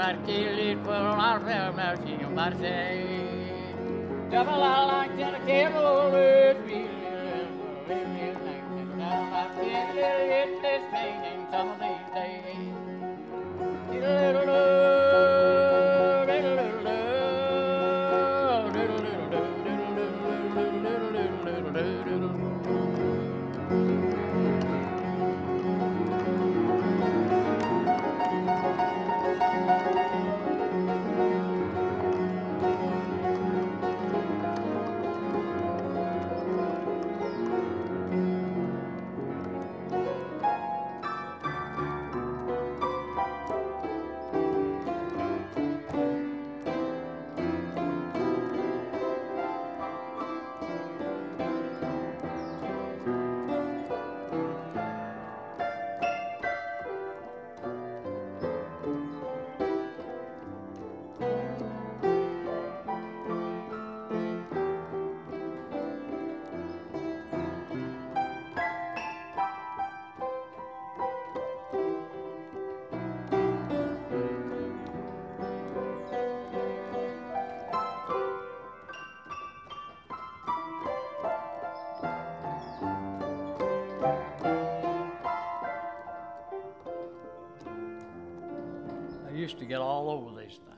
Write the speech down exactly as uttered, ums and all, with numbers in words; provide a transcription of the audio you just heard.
marqué pour l'enfer merci Marseille. Double I like that I can't hold it. It's singing some of these days. I used to get all over these things.